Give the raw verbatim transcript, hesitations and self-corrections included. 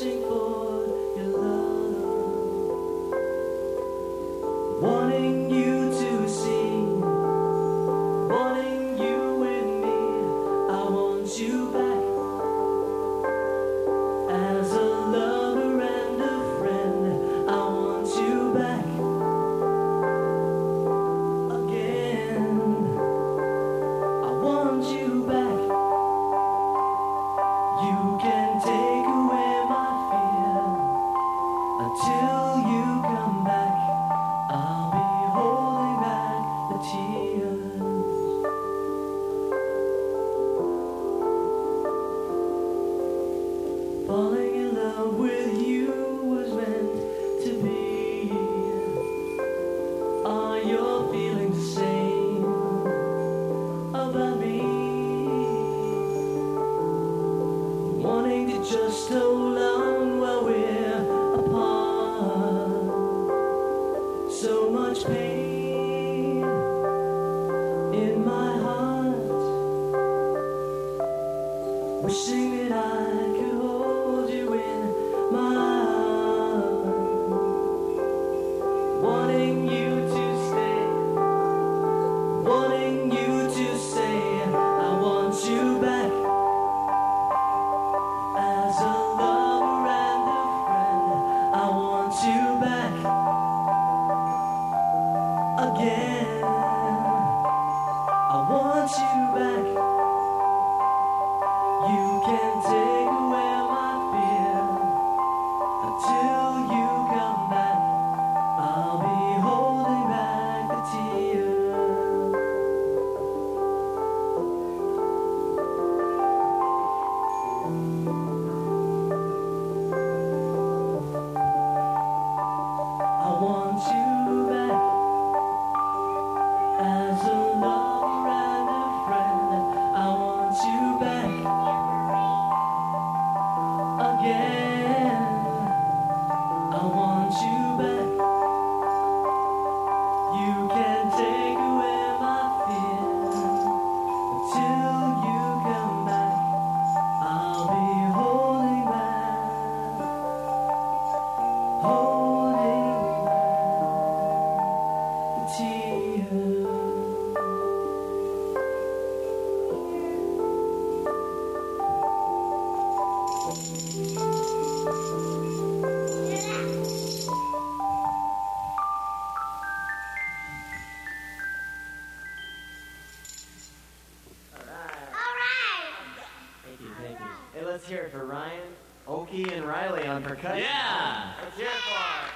wishing for your love, wanting you to see, wanting you with me. I want you back as a lover and a friend. I want you back again. I want you back. You can take away my fear until you come back. I'll be holding back the tears. Falling in love with you was meant to be. Are your feelings the same about me? Wanting to just hold on while we're apart. So much pain in my heart, wishing that I could hold you in my arms, wanting you to stay, wanting you to say I want you back as a lover and a friend. I want you back again. I want you back. You can take away my fear until you come back. I'll be holding back the tears. I want you back as a lover and a friend. I want you back again. I want you back. You can take away my fear until you come back. I'll be holding back, holding back the tears. Thank you, thank you. Hey, let's hear it for Ryan, Oki, and Riley on percussion. Yeah! Let's hear it for 'em.